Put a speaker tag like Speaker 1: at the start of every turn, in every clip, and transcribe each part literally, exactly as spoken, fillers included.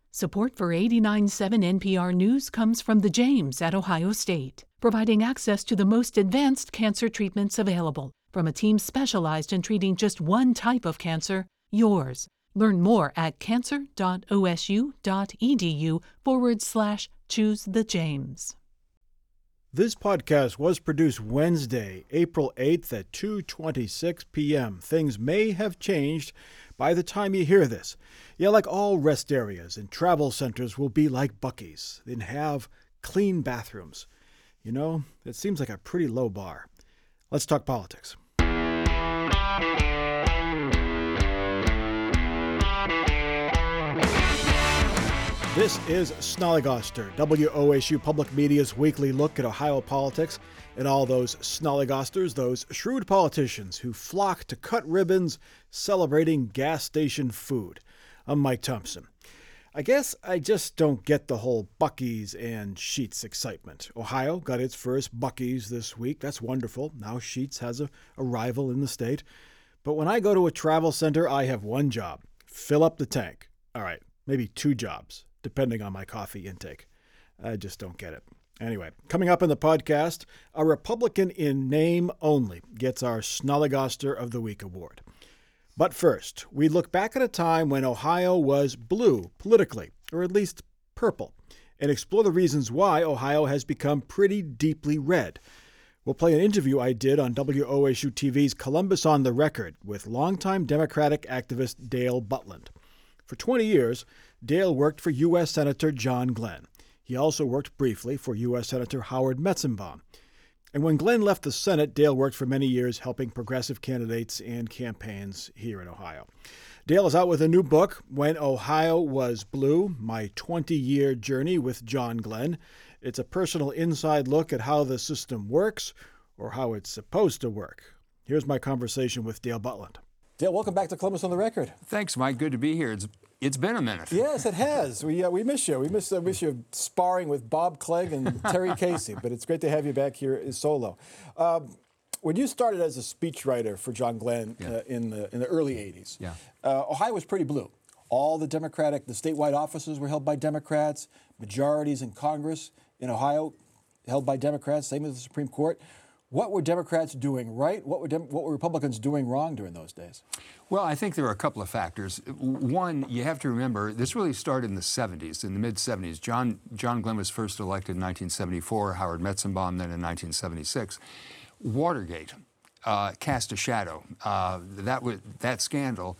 Speaker 1: Support for eighty-nine point seven N P R News comes from the James at Ohio State, providing access to the most advanced cancer treatments available from a team specialized in treating just one type of cancer, yours. Learn more at cancer.osu.edu forward slash choose the James.
Speaker 2: This podcast was produced Wednesday, April eighth at two twenty-six p.m. Things may have changed by the time you hear this. Yeah, like all rest areas and travel centers will be like Buc-ee's and have clean bathrooms. You know, it seems like a pretty low bar. Let's talk politics. This is Snollygoster, W O S U Public Media's weekly look at Ohio politics and all those snollygosters, those shrewd politicians who flock to cut ribbons celebrating gas station food. I'm Mike Thompson. I guess I just don't get the whole Buc-ee's and Sheetz excitement. Ohio got its first Buc-ee's this week. That's wonderful. Now Sheetz has a, a rival in the state. But when I go to a travel center, I have one job: fill up the tank. All right, maybe two jobs, depending on my coffee intake. I just don't get it. Anyway, coming up in the podcast, a Republican in name only gets our Snollygoster of the Week award. But first, we look back at a time when Ohio was blue politically, or at least purple, and explore the reasons why Ohio has become pretty deeply red. We'll play an interview I did on W O S U T V's Columbus on the Record with longtime Democratic activist Dale Butland. For twenty years, Dale worked for U S Senator John Glenn. He also worked briefly for U S Senator Howard Metzenbaum. And when Glenn left the Senate, Dale worked for many years helping progressive candidates and campaigns here in Ohio. Dale is out with a new book, When Ohio Was Blue, My twenty-Year Journey with John Glenn. It's a personal inside look at how the system works, or how it's supposed to work. Here's my conversation with Dale Butland. Dale, welcome back to Columbus on the Record.
Speaker 3: Thanks, Mike. Good to be here. It's It's been a minute.
Speaker 2: Yes, it has. We uh, we miss you. We miss uh, miss you sparring with Bob Clegg and Terry Casey. But it's great to have you back here solo. Um, when you started as a speechwriter for John Glenn yeah. uh, in the in the early eighties,
Speaker 3: yeah.
Speaker 2: uh, Ohio was pretty blue. All the Democratic, the statewide offices were held by Democrats. Majorities in Congress in Ohio held by Democrats. Same as the Supreme Court. What were Democrats doing right? What were Dem- what were Republicans doing wrong during those days?
Speaker 3: Well, I think there are a couple of factors. One, you have to remember, this really started in the seventies, in the mid-seventies. John John Glenn was first elected in nineteen seventy-four, Howard Metzenbaum then in nineteen seventy-six. Watergate uh, cast a shadow. Uh, that was, that scandal,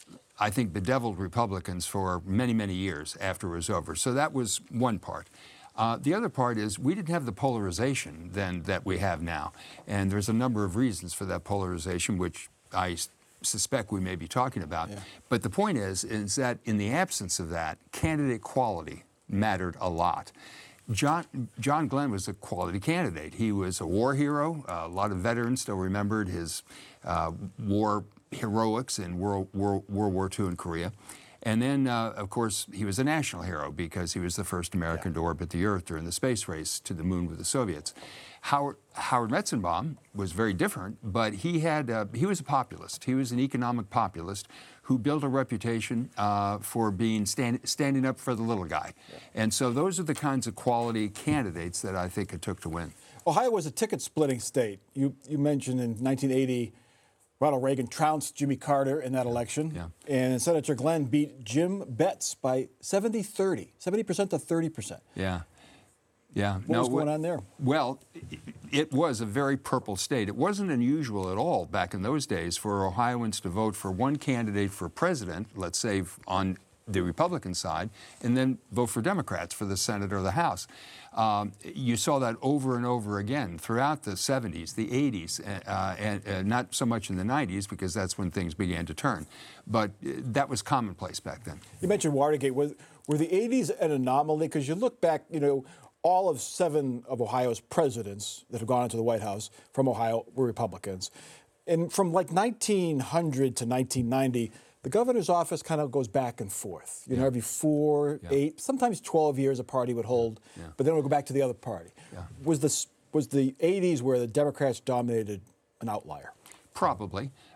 Speaker 3: I think, bedeviled Republicans for many, many years after it was over. So that was one part. Uh, the other part is we didn't have the polarization then that we have now. And there's a number of reasons for that polarization, which I s- suspect we may be talking about.
Speaker 2: Yeah.
Speaker 3: But the point is, is that in the absence of that, candidate quality mattered a lot. John, John Glenn was a quality candidate. He was a war hero. Uh, a lot of veterans still remembered his uh, war heroics in World, World, World War Two in Korea. And then, uh, of course, he was a national hero because he was the first American yeah. to orbit the Earth during the space race to the moon with the Soviets. Howard, Howard Metzenbaum was very different, but he had uh, he was a populist. He was an economic populist who built a reputation uh, for being stand, standing up for the little guy. Yeah. And so those are the kinds of quality candidates that I think it took to win.
Speaker 2: Ohio was a ticket-splitting state. You you mentioned in nineteen eighty, Ronald Reagan trounced Jimmy Carter in that election.
Speaker 3: Yeah.
Speaker 2: And Senator Glenn beat Jim Betts by seventy thirty, seventy percent to thirty percent.
Speaker 3: Yeah. Yeah.
Speaker 2: What
Speaker 3: no,
Speaker 2: was going on there?
Speaker 3: Well, it was a very purple state. It wasn't unusual at all back in those days for Ohioans to vote for one candidate for president, let's say on the Republican side, and then vote for Democrats for the Senate or the House. Um, you saw that over and over again throughout the seventies, the eighties, uh, and uh, not so much in the nineties because that's when things began to turn. But uh, that was commonplace back then.
Speaker 2: You mentioned Watergate. Was, were the eighties an anomaly? Because you look back, you know, all of seven of Ohio's presidents that have gone into the White House from Ohio were Republicans. And from like nineteen hundred to nineteen ninety, the governor's office kind of goes back and forth. You know,
Speaker 3: yeah.
Speaker 2: every four,
Speaker 3: yeah.
Speaker 2: eight, sometimes twelve years a party would hold,
Speaker 3: yeah.
Speaker 2: but then it would go back to the other party.
Speaker 3: Yeah.
Speaker 2: Was this was the eighties where the Democrats dominated an outlier?
Speaker 3: Probably.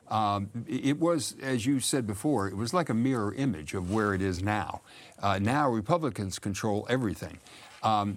Speaker 3: Um, it was, as you said before, it was like a mirror image of where it is now. Uh, now Republicans control everything. Um,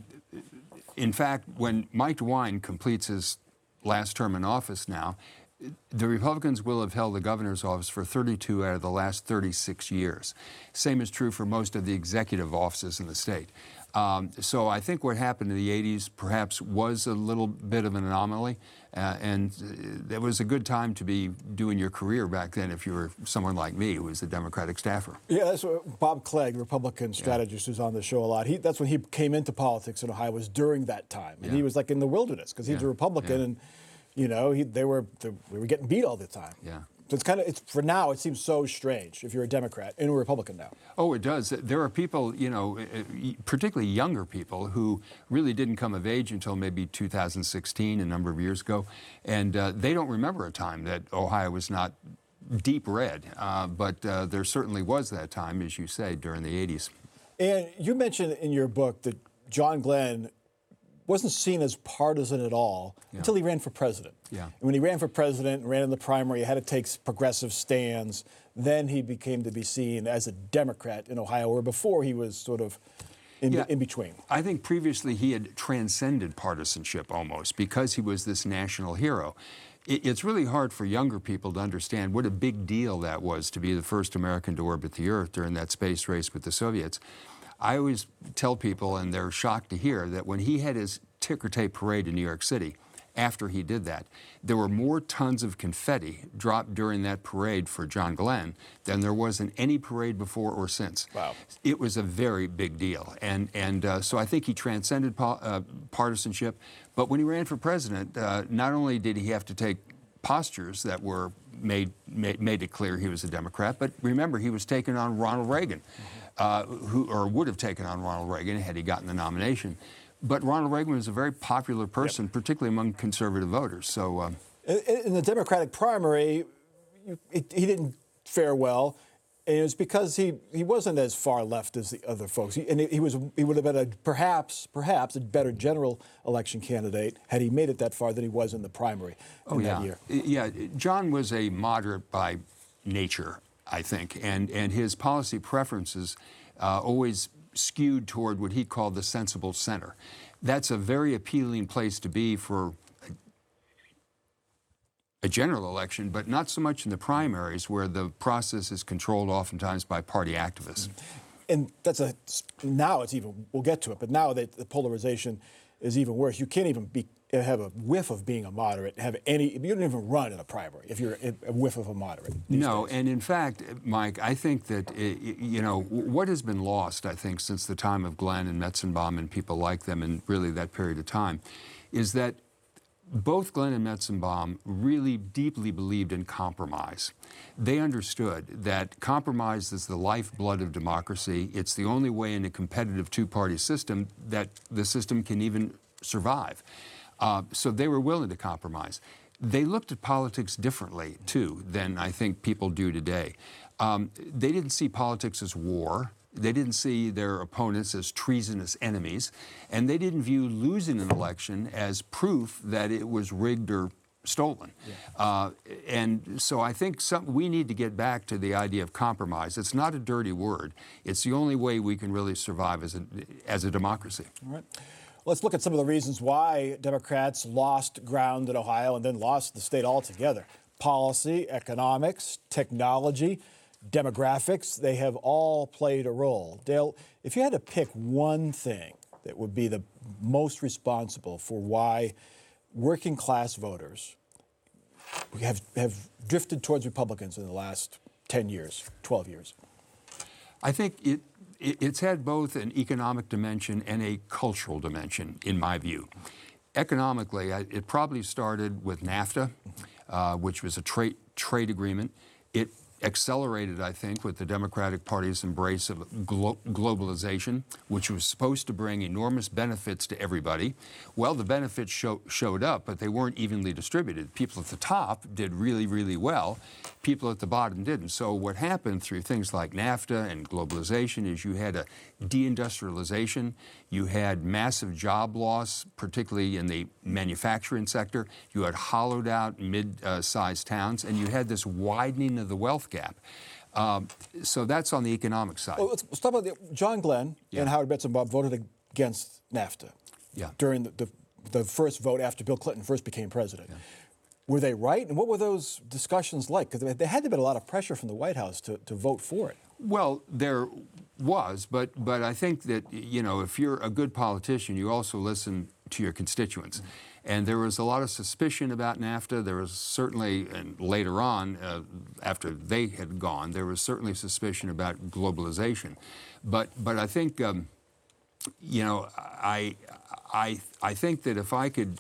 Speaker 3: in fact, when Mike DeWine completes his last term in office now, the Republicans will have held the governor's office for thirty-two out of the last thirty-six years. Same is true for most of the executive offices in the state. Um, so I think what happened in the eighties perhaps was a little bit of an anomaly, uh, and uh, it was a good time to be doing your career back then if you were someone like me who was a Democratic staffer.
Speaker 2: Yeah, that's what Bob Clegg, Republican strategist, yeah. who's on the show a lot. He, that's when he came into politics in Ohio, was during that time. And yeah. he was like in the wilderness because he yeah. was a Republican, yeah. and you know, he, they were they, we were getting beat all the time.
Speaker 3: Yeah.
Speaker 2: So it's kind of, it's, for now, it seems so strange if you're a Democrat and a Republican now.
Speaker 3: Oh, it does. There are people, you know, particularly younger people who really didn't come of age until maybe two thousand sixteen, a number of years ago, and uh, they don't remember a time that Ohio was not deep red. Uh, but uh, there certainly was that time, as you say, during the eighties.
Speaker 2: And you mentioned in your book that John Glenn wasn't seen as partisan at all yeah. until he ran for president.
Speaker 3: Yeah.
Speaker 2: And when he ran for president and ran in the primary, he had to take progressive stands. Then he became to be seen as a Democrat in Ohio, where before he was sort of in,
Speaker 3: yeah.
Speaker 2: in between.
Speaker 3: I think previously he had transcended partisanship almost because he was this national hero. It's really hard for younger people to understand what a big deal that was to be the first American to orbit the Earth during that space race with the Soviets. I always tell people, and they're shocked to hear, that when he had his ticker tape parade in New York City, after he did that, there were more tons of confetti dropped during that parade for John Glenn than there was in any parade before or since.
Speaker 2: Wow.
Speaker 3: It was a very big deal. And, and uh, so I think he transcended po uh, partisanship. But when he ran for president, uh, not only did he have to take postures that were made, made, made it clear he was a Democrat, but remember, he was taking on Ronald Reagan. Mm-hmm. Uh, who, or would have taken on Ronald Reagan had he gotten the nomination. But Ronald Reagan was a very popular person, yep. particularly among conservative voters. So, um,
Speaker 2: in, in the Democratic primary, it, he didn't fare well, and it was because he, he wasn't as far left as the other folks. He, and he was he would have been a perhaps perhaps a better general election candidate had he made it that far than he was in the primary in
Speaker 3: oh,
Speaker 2: that
Speaker 3: yeah.
Speaker 2: year.
Speaker 3: Yeah, John was a moderate by nature, I think, and, and his policy preferences uh, always skewed toward what he called the sensible center. That's a very appealing place to be for a, a general election, but not so much in the primaries, where the process is controlled oftentimes by party activists.
Speaker 2: And that's a, now it's even, we'll get to it, but now that the polarization is even worse. You can't even be have a whiff of being a moderate, have any, you don't even run in a primary if you're a whiff of a moderate.
Speaker 3: No,
Speaker 2: days.
Speaker 3: And in fact, Mike, I think that, it, you know, what has been lost, I think, since the time of Glenn and Metzenbaum and people like them and really that period of time, is that both Glenn and Metzenbaum really deeply believed in compromise. They understood that compromise is the lifeblood of democracy. It's the only way in a competitive two-party system that the system can even survive. Uh, so they were willing to compromise. They looked at politics differently, too, than I think people do today. Um, they didn't see politics as war. They didn't see their opponents as treasonous enemies. And they didn't view losing an election as proof that it was rigged or stolen. Yeah. Uh, and so I think some, we need to get back to the idea of compromise. It's not a dirty word. It's the only way we can really survive as a, as a democracy.
Speaker 2: All right. Let's look at some of the reasons why Democrats lost ground in Ohio and then lost the state altogether. Policy, economics, technology, demographics, they have all played a role. Dale, if you had to pick one thing that would be the most responsible for why working class voters have, have drifted towards Republicans in the last ten years, twelve years.
Speaker 3: I think it, it, it's had both an economic dimension and a cultural dimension, in my view. Economically, I, it probably started with NAFTA, uh, which was a trade trade agreement. It accelerated, I think, with the Democratic Party's embrace of glo globalization, which was supposed to bring enormous benefits to everybody. Well, the benefits show, showed up, but they weren't evenly distributed. People at the top did really, really well. People at the bottom didn't. So what happened through things like NAFTA and globalization is you had a deindustrialization, you had massive job loss, particularly in the manufacturing sector, you had hollowed out mid-sized towns, and you had this widening of the wealth gap. Um, so that's on the economic side.
Speaker 2: Well, let's, let's talk about the, John Glenn
Speaker 3: Yeah.
Speaker 2: and Howard Betzenbaugh voted against NAFTA
Speaker 3: Yeah.
Speaker 2: during the, the, the first vote after Bill Clinton first became president. Yeah. Were they right? And what were those discussions like? Because there had to have been a lot of pressure from the White House to, to vote for it.
Speaker 3: Well, there was, but but I think that, you know, if you're a good politician, you also listen to your constituents. Mm-hmm. And there was a lot of suspicion about NAFTA. There was certainly, and later on, uh, after they had gone, there was certainly suspicion about globalization. But but I think, um, you know, I I I think that if I could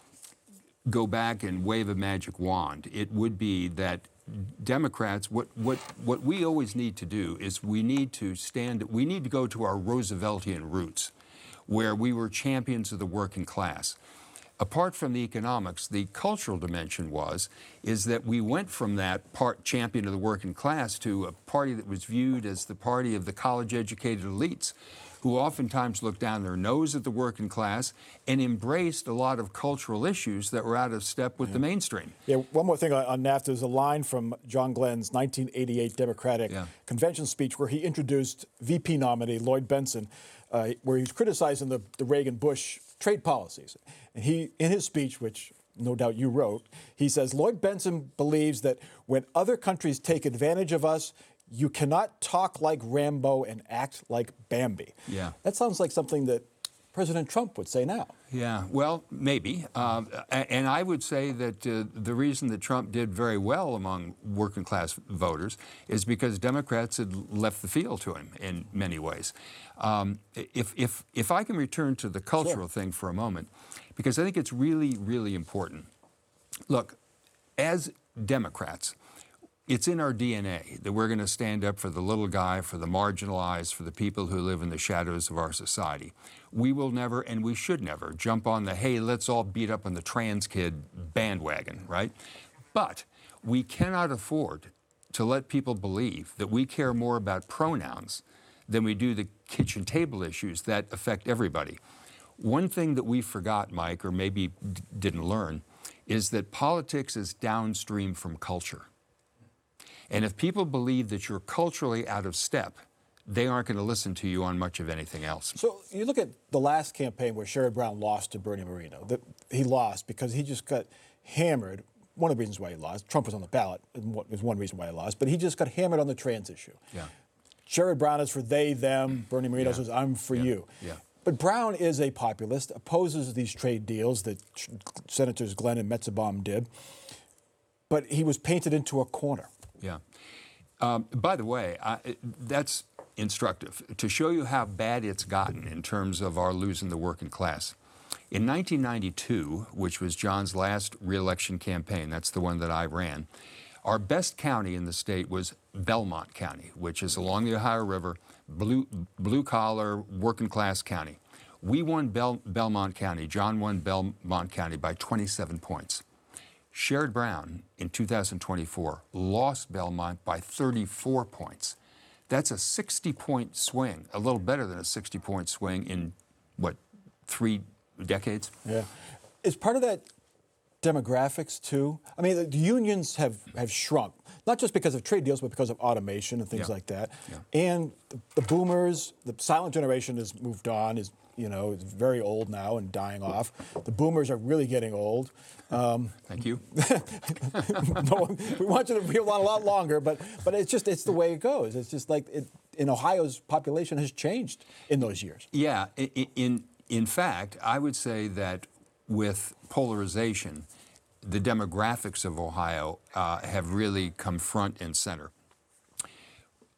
Speaker 3: go back and wave a magic wand, it would be that Democrats, what, what, what we always need to do is we need to stand, we need to go to our Rooseveltian roots, where we were champions of the working class. Apart from the economics, the cultural dimension was, is that we went from that part champion of the working class to a party that was viewed as the party of the college-educated elites, who oftentimes looked down their nose at the working class and embraced a lot of cultural issues that were out of step with yeah. the mainstream.
Speaker 2: Yeah, one more thing on, on NAFTA. There's a line from John Glenn's nineteen eighty-eight Democratic yeah. convention speech where he introduced V P nominee Lloyd Bentsen, uh, where he was criticizing the, the Reagan-Bush trade policies. And he, in his speech, which no doubt you wrote, he says, Lloyd Bentsen believes that when other countries take advantage of us, you cannot talk like Rambo and act like Bambi.
Speaker 3: Yeah.
Speaker 2: That sounds like something that President Trump would say now.
Speaker 3: Yeah, well, maybe. Um, and I would say that uh, the reason that Trump did very well among working class voters is because Democrats had left the field to him in many ways. Um, if, if, if I can return to the cultural sure. thing for a moment, because I think it's really, really important. Look, as Democrats, it's in our D N A that we're going to stand up for the little guy, for the marginalized, for the people who live in the shadows of our society. We will never, and we should never, jump on the, hey, let's all beat up on the trans kid bandwagon, right? But we cannot afford to let people believe that we care more about pronouns than we do the kitchen table issues that affect everybody. One thing that we forgot, Mike, or maybe d- didn't learn, is that politics is downstream from culture. And if people believe that you're culturally out of step, they aren't going to listen to you on much of anything else.
Speaker 2: So you look at the last campaign where Sherrod Brown lost to Bernie Moreno. That he lost because he just got hammered. One of the reasons why he lost, Trump was on the ballot, is one reason why he lost, but he just got hammered on the trans issue.
Speaker 3: Yeah.
Speaker 2: Sherrod Brown is for they, them. Bernie Moreno yeah. says, I'm for
Speaker 3: yeah.
Speaker 2: you.
Speaker 3: Yeah.
Speaker 2: But Brown is a populist, opposes these trade deals that Senators Glenn and Metzenbaum did, but he was painted into a corner.
Speaker 3: Yeah. Um, by the way, I, that's instructive to show you how bad it's gotten in terms of our losing the working class. In nineteen ninety-two, which was John's last re-election campaign, that's the one that I ran, our best county in the state was Belmont County, which is along the Ohio River, blue, blue-collar, working-class county. We won Bel- Belmont County. John won Belmont County by twenty-seven points. Sherrod Brown, in two thousand twenty-four, lost Belmont by thirty-four points. That's a sixty-point swing, a little better than a sixty-point swing in, what, three decades?
Speaker 2: Yeah. Is part of that demographics, too? I mean, the, the unions have, have shrunk, not just because of trade deals, but because of automation and things
Speaker 3: yeah.
Speaker 2: like that.
Speaker 3: Yeah.
Speaker 2: And the, the boomers, the silent generation has moved on, is you know, is very old now and dying off. The boomers are really getting old. Um,
Speaker 3: Thank you.
Speaker 2: no, we want you to be a lot, a lot longer, but but it's just it's the way it goes. It's just like it, in Ohio's population has changed in those years.
Speaker 3: Yeah. In, in in fact, I would say that with polarization, the demographics of Ohio uh, have really come front and center.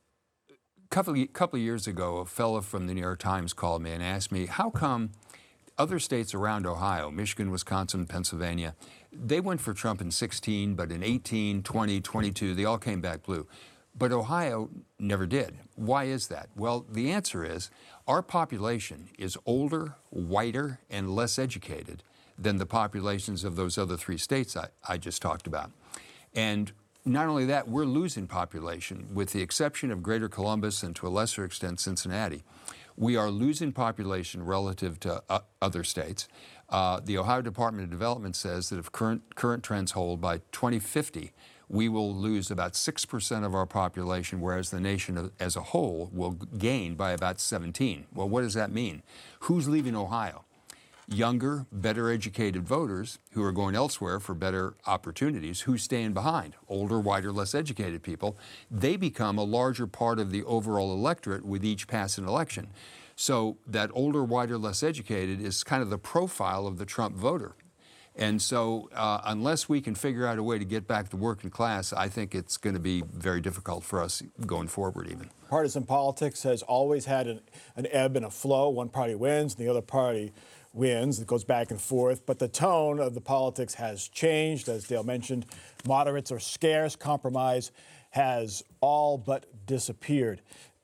Speaker 3: A couple of, couple of years ago, a fellow from the New York Times called me and asked me, how come other states around Ohio, Michigan, Wisconsin, Pennsylvania, they went for Trump in sixteen, but in eighteen, twenty, twenty-two, they all came back blue. But Ohio never did. Why is that? Well, the answer is our population is older, whiter, and less educated than the populations of those other three states I, I just talked about. And not only that, we're losing population, with the exception of Greater Columbus and to a lesser extent Cincinnati. We are losing population relative to uh, other states. Uh, the Ohio Department of Development says that if current, current trends hold, by twenty fifty, we will lose about six percent of our population, whereas the nation as a whole will gain by about seventeen. Well, what does that mean? Who's leaving Ohio? Younger, better educated voters who are going elsewhere for better opportunities. Who's staying behind? Older, whiter, less educated people. They become a larger part of the overall electorate with each passing election. So that older, whiter, less educated is kind of the profile of the Trump voter. And so uh, unless we can figure out a way to get back to working class, I think it's going to be very difficult for us going forward even.
Speaker 2: Partisan politics has always had an, an ebb and a flow. One party wins, and the other party wins. It goes back and forth. But the tone of the politics has changed. As Dale mentioned, moderates are scarce. Compromise has all but disappeared.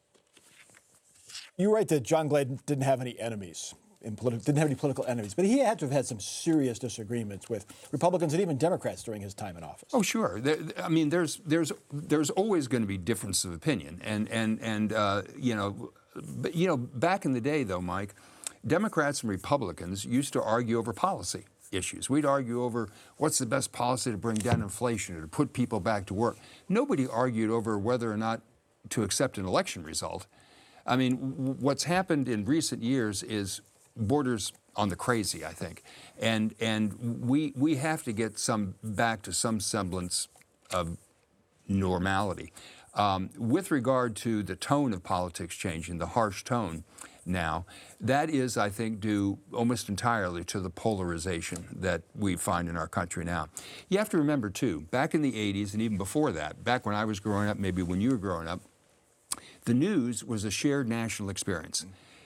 Speaker 2: You write that John Glenn didn't have any enemies. In politi- didn't have any political enemies, but he had to have had some serious disagreements with Republicans and even Democrats during his time in office.
Speaker 3: Oh, sure. There, I mean, there's there's there's always going to be difference of opinion, and and and uh, you know, but, you know, back in the day, though, Mike, Democrats and Republicans used to argue over policy issues. We'd argue over what's the best policy to bring down inflation or to put people back to work. Nobody argued over whether or not to accept an election result. I mean, w- what's happened in recent years is borders on the crazy, I think, and and we we have to get some back to some semblance of normality. Um, with regard to the tone of politics changing, the harsh tone now, that is, I think, due almost entirely to the polarization that we find in our country now. You have to remember, too, back in the eighties and even before that, back when I was growing up, maybe when you were growing up, the news was a shared national experience.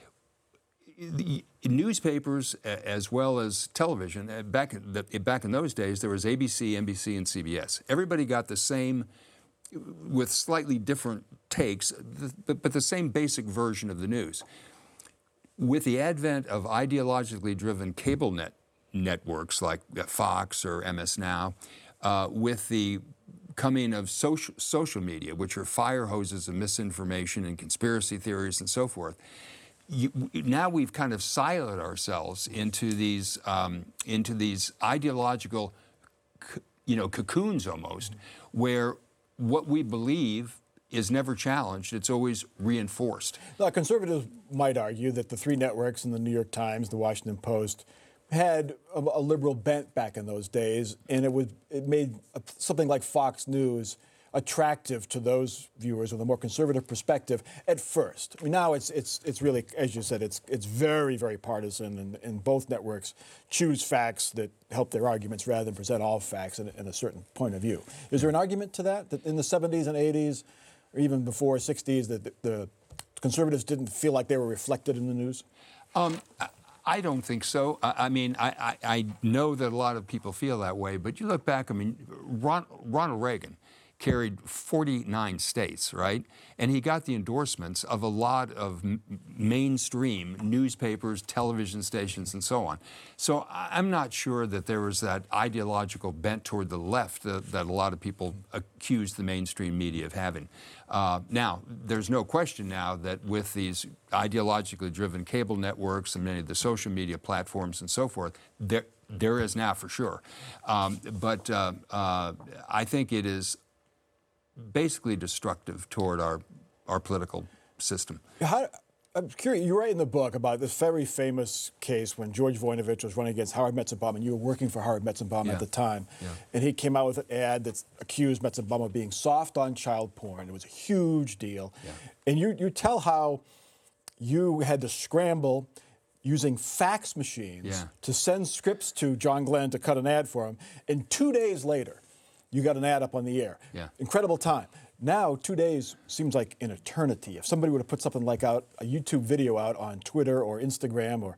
Speaker 3: The newspapers, as well as television, back in, the, back in those days, there was A B C, N B C, and C B S. Everybody got the same, with slightly different takes, but, but the same basic version of the news. With the advent of ideologically driven cable net networks like Fox or M S Now, uh, with the coming of social, social media, which are fire hoses of misinformation and conspiracy theories and so forth, You, now we've kind of siloed ourselves into these um, into these ideological, you know, cocoons almost, where what we believe is never challenged; it's always reinforced.
Speaker 2: Now, conservatives might argue that the three networks in the New York Times, the Washington Post, had a, a liberal bent back in those days, and it was it made a, something like Fox News attractive to those viewers with a more conservative perspective at first. I mean, now it's it's it's really, as you said, it's it's very, very partisan, and, and both networks choose facts that help their arguments rather than present all facts in, in a certain point of view. Is there an argument to that, that in the seventies and eighties, or even before sixties, that the, the conservatives didn't feel like they were reflected in the news?
Speaker 3: Um, I don't think so. I, I mean, I, I, I know that a lot of people feel that way, but you look back, I mean, Ron, Ronald Reagan carried forty-nine states, right? And he got the endorsements of a lot of m- mainstream newspapers, television stations, and so on. So I'm not sure that there was that ideological bent toward the left that, that a lot of people accuse the mainstream media of having. Uh, now, there's no question now that with these ideologically driven cable networks and many of the social media platforms and so forth, there, there is now for sure. Um, but uh, uh, I think it is basically destructive toward our our political system.
Speaker 2: How, I'm curious, you write in the book about this very famous case when George Voinovich was running against Howard Metzenbaum, and you were working for Howard Metzenbaum
Speaker 3: yeah.
Speaker 2: at the time.
Speaker 3: Yeah.
Speaker 2: And he came out with an ad that accused Metzenbaum of being soft on child porn. It was a huge deal. Yeah. And you, you tell how you had to scramble using fax machines
Speaker 3: yeah.
Speaker 2: to send scripts to John Glenn to cut an ad for him. And two days later, you got an ad up on the air.
Speaker 3: Yeah.
Speaker 2: Incredible time. Now, two days seems like an eternity. If somebody were to put something like out a YouTube video out on Twitter or Instagram or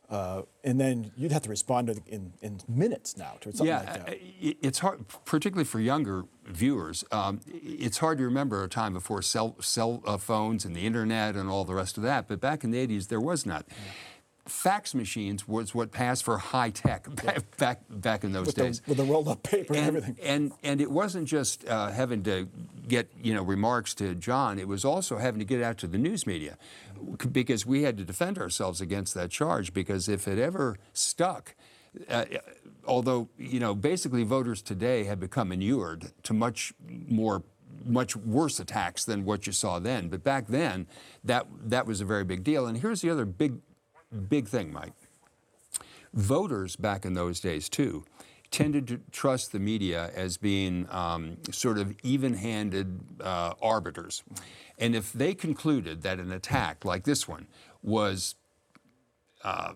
Speaker 2: Uh, and then you'd have to respond to in, in minutes now to something
Speaker 3: yeah,
Speaker 2: like that.
Speaker 3: Yeah, it's hard, particularly for younger viewers. Um, it's hard to remember a time before cell, cell uh, phones and the internet and all the rest of that. But back in the eighties, there was not. Yeah. Fax machines was what passed for high tech back yeah. back, back in those
Speaker 2: with
Speaker 3: days.
Speaker 2: The, with the rolled up paper and,
Speaker 3: and
Speaker 2: everything.
Speaker 3: And and it wasn't just uh, having to get you know remarks to John. It was also having to get out to the news media, because we had to defend ourselves against that charge. Because if it ever stuck, uh, although you know basically voters today have become inured to much more. much worse attacks than what you saw then. But back then, that that was a very big deal. And here's the other big, big thing, Mike. Voters back in those days, too, tended to trust the media as being um, sort of even-handed uh, arbiters. And if they concluded that an attack like this one was uh,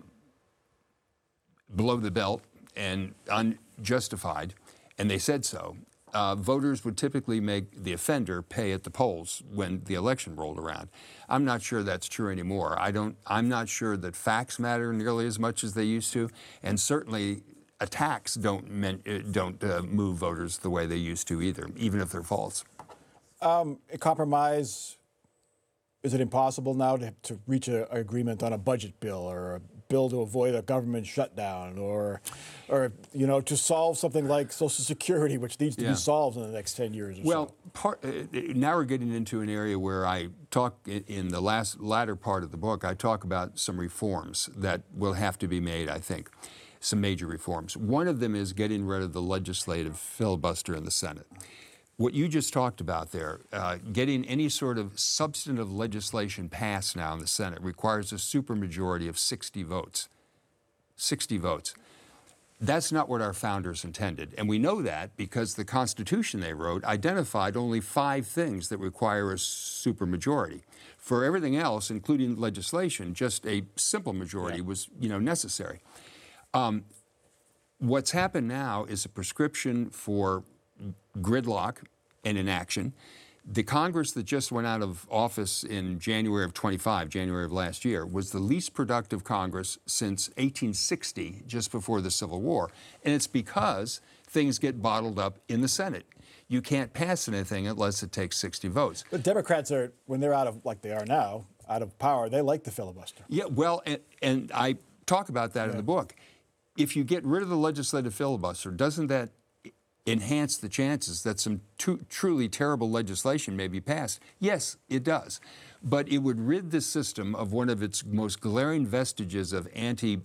Speaker 3: below the belt and unjustified, and they said so, Uh, voters would typically make the offender pay at the polls when the election rolled around. I'm not sure that's true anymore. I don't, I'm not sure that facts matter nearly as much as they used to, and certainly attacks don't, men, don't uh, move voters the way they used to either, even if they're false.
Speaker 2: Um, a compromise, is it impossible now to, to reach an agreement on a budget bill or a bill to avoid a government shutdown, or, or you know, to solve something like Social Security, which needs to
Speaker 3: yeah.
Speaker 2: be solved in the next ten years or
Speaker 3: well,
Speaker 2: so?
Speaker 3: Well, uh, now we're getting into an area where I talk in, in the last latter part of the book. I talk about some reforms that will have to be made. I think some major reforms. One of them is getting rid of the legislative filibuster in the Senate. What you just talked about there, uh, getting any sort of substantive legislation passed now in the Senate requires a supermajority of sixty votes. sixty votes. That's not what our founders intended. And we know that because the Constitution they wrote identified only five things that require a supermajority. For everything else, including legislation, just a simple majority yeah. was, you know, necessary. Um, what's happened now is a prescription for gridlock and inaction. The Congress that just went out of office in January of twenty-five, January of last year, was the least productive Congress since eighteen sixty, just before the Civil War. And it's because things get bottled up in the Senate. You can't pass anything unless it takes sixty votes.
Speaker 2: The Democrats are, when they're out of, like they are now, out of power, they like the filibuster.
Speaker 3: Yeah, well, and, and I talk about that yeah. in the book. If you get rid of the legislative filibuster, doesn't that enhance the chances that some tru- truly terrible legislation may be passed? Yes, it does. But it would rid the system of one of its most glaring vestiges of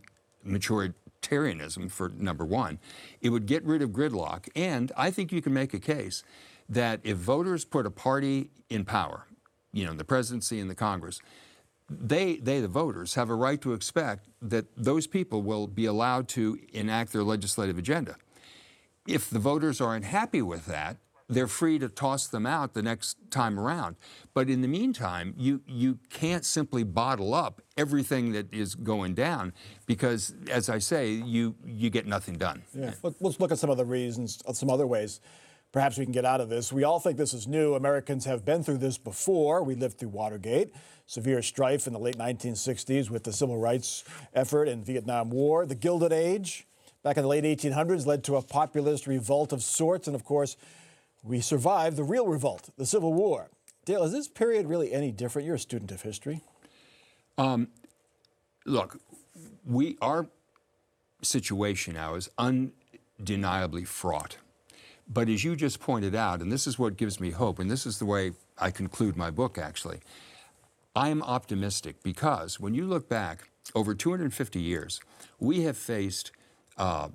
Speaker 3: anti-majoritarianism, for number one. It would get rid of gridlock. And I think you can make a case that if voters put a party in power, you know, the presidency and the Congress, they, they, the voters, have a right to expect that those people will be allowed to enact their legislative agenda. If the voters are unhappy with that, they're free to toss them out the next time around. But in the meantime, you, you can't simply bottle up everything that is going down because, as I say, you, you get nothing done.
Speaker 2: Yeah. Let's look at some of the reasons, some other ways perhaps we can get out of this. We all think this is new. Americans have been through this before. We lived through Watergate, severe strife in the late nineteen sixties with the civil rights effort and Vietnam War, the Gilded Age back in the late eighteen hundreds led to a populist revolt of sorts. And of course, we survived the real revolt, the Civil War. Dale, is this period really any different? You're a student of history.
Speaker 3: Um, look, we our situation now is undeniably fraught. But as you just pointed out, and this is what gives me hope, and this is the way I conclude my book, actually, I am optimistic because when you look back over two hundred fifty years, we have faced uh,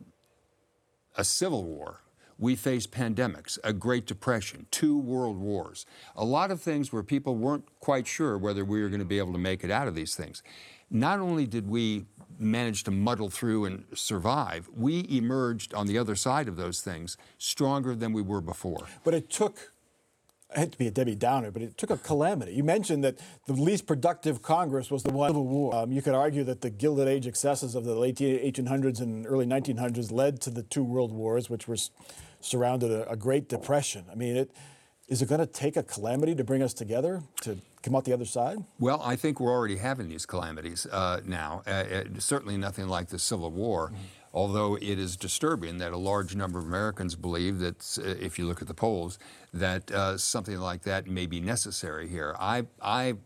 Speaker 3: a civil war. We faced pandemics, a Great Depression, two world wars, a lot of things where people weren't quite sure whether we were going to be able to make it out of these things. Not only did we manage to muddle through and survive, we emerged on the other side of those things stronger than we were before.
Speaker 2: But it took, I hate to be a Debbie Downer, but it took a calamity. You mentioned that the least productive Congress was the one Civil War. Um, you could argue that the Gilded Age excesses of the late eighteen hundreds and early nineteen hundreds led to the two world wars, which were surrounded a, a Great Depression. I mean, it, is it going to take a calamity to bring us together, to come out the other side?
Speaker 3: Well, I think we're already having these calamities uh, now. Uh, uh, certainly nothing like the Civil War, mm-hmm. although it is disturbing that a large number of Americans believe that, uh, if you look at the polls, that uh, something like that may be necessary here. I, I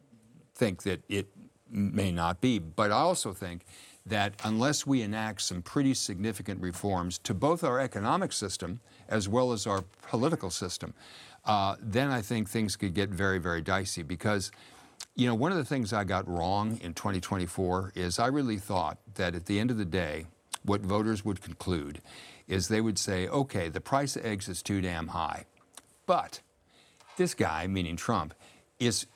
Speaker 3: think that it may not be, but I also think that unless we enact some pretty significant reforms to both our economic system as well as our political system, uh, then I think things could get very, very dicey. Because, you know, one of the things I got wrong in twenty twenty-four is I really thought that at the end of the day, what voters would conclude is they would say, okay, the price of eggs is too damn high. But this guy, meaning Trump, is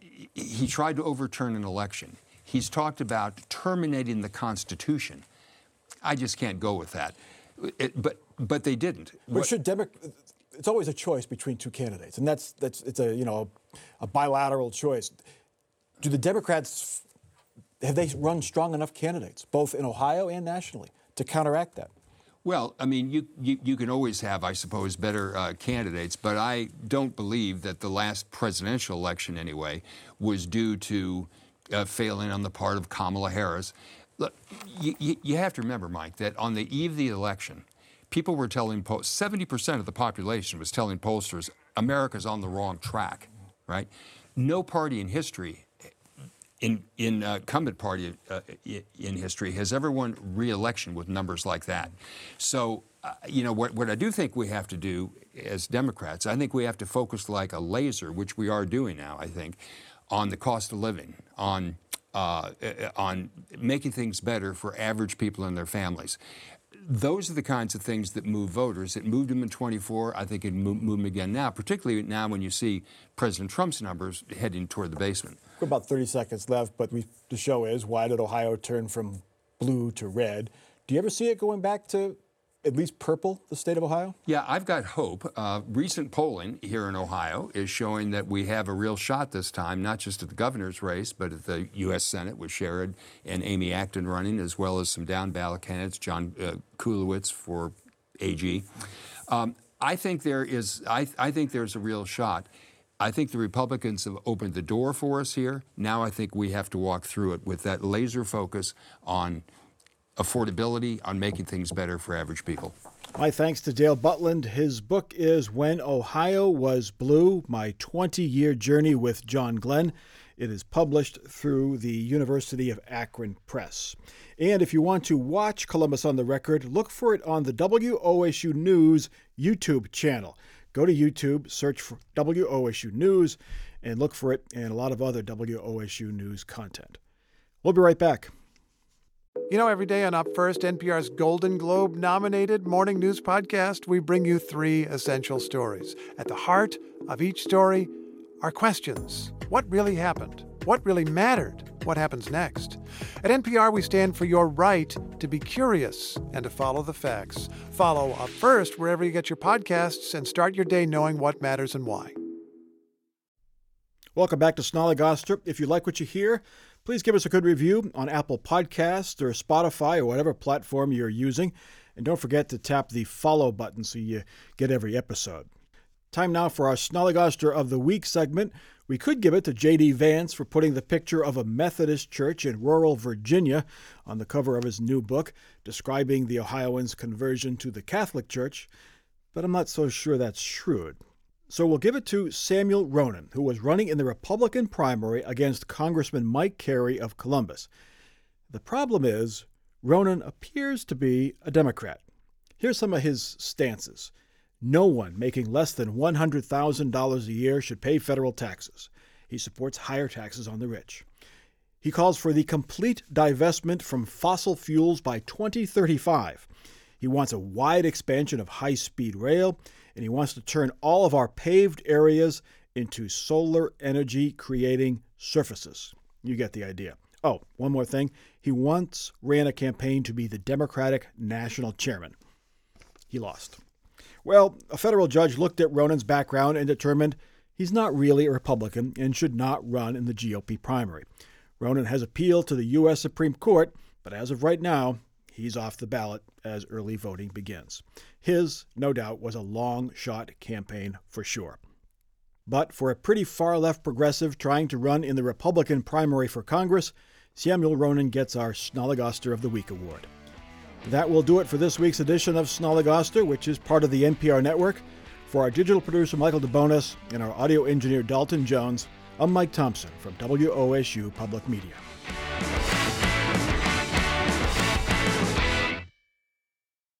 Speaker 3: he tried to overturn an election. He's talked about terminating the Constitution. I just can't go with that. It, but but they didn't.
Speaker 2: But what, should Demo- it's always a choice between two candidates, and that's that's it's a you know a bilateral choice. Do the Democrats have they run strong enough candidates, both in Ohio and nationally, to counteract that?
Speaker 3: Well, I mean, you, you, you can always have, I suppose, better uh, candidates, but I don't believe that the last presidential election, anyway, was due to uh, failing on the part of Kamala Harris. Look, you, you, you have to remember, Mike, that on the eve of the election, people were telling, poll- seventy percent of the population was telling pollsters, America's on the wrong track, right? No party in history In, in uh, incumbent party uh, in history has ever won re-election with numbers like that. So, uh, you know, what, what I do think we have to do as Democrats, I think we have to focus like a laser, which we are doing now, I think, on the cost of living, on, uh, on making things better for average people and their families. Those are the kinds of things that move voters. It moved them in twenty-four. I think it move, move them again now, particularly now when you see President Trump's numbers heading toward the basement.
Speaker 2: We've got about thirty seconds left, but we, the show is, why did Ohio turn from blue to red? Do you ever see it going back to at least purple, the state of Ohio?
Speaker 3: Yeah, I've got hope. Uh, recent polling here in Ohio is showing that we have a real shot this time, not just at the governor's race, but at the U S Senate with Sherrod and Amy Acton running, as well as some down-ballot candidates, John uh, Kulowitz for A G. Um, I think there is. I, I think there's a real shot. I think the Republicans have opened the door for us here. Now I think we have to walk through it with that laser focus on affordability, on making things better for average people.
Speaker 2: My thanks to Dale Butland. His book is When Ohio Was Blue, My twenty-Year Journey with John Glenn. It is published through the University of Akron Press. And if you want to watch Columbus on the Record, look for it on the W O S U News YouTube channel. Go to YouTube, search for W O S U News, and look for it and a lot of other W O S U News content. We'll be right back.
Speaker 4: You know, every day on Up First, N P R's Golden Globe-nominated morning news podcast, we bring you three essential stories. At the heart of each story are questions. What really happened? What really mattered? What happens next? At N P R, we stand for your right to be curious and to follow the facts. Follow Up First wherever you get your podcasts and start your day knowing what matters and why.
Speaker 2: Welcome back to Snollygoster. If you like what you hear, please give us a good review on Apple Podcasts or Spotify or whatever platform you're using. And don't forget to tap the follow button so you get every episode. Time now for our Snollygoster of the Week segment. We could give it to J D Vance for putting the picture of a Methodist church in rural Virginia on the cover of his new book describing the Ohioans' conversion to the Catholic Church, but I'm not so sure that's shrewd. So we'll give it to Samuel Ronan, who was running in the Republican primary against Congressman Mike Carey of Columbus. The problem is, Ronan appears to be a Democrat. Here's some of his stances. No one making less than one hundred thousand dollars a year should pay federal taxes. He supports higher taxes on the rich. He calls for the complete divestment from fossil fuels by twenty thirty-five. He wants a wide expansion of high-speed rail, and he wants to turn all of our paved areas into solar energy creating surfaces. You get the idea. Oh, one more thing. He once ran a campaign to be the Democratic National Chairman. He lost. Well, a federal judge looked at Ronan's background and determined he's not really a Republican and should not run in the G O P primary. Ronan has appealed to the U S Supreme Court, but as of right now, he's off the ballot as early voting begins. His, no doubt, was a long-shot campaign for sure. But for a pretty far-left progressive trying to run in the Republican primary for Congress, Samuel Ronan gets our Snolligoster of the Week award. That will do it for this week's edition of Snolligoster, which is part of the N P R network. For our digital producer, Michael DeBonis, and our audio engineer, Dalton Jones, I'm Mike Thompson from W O S U Public Media.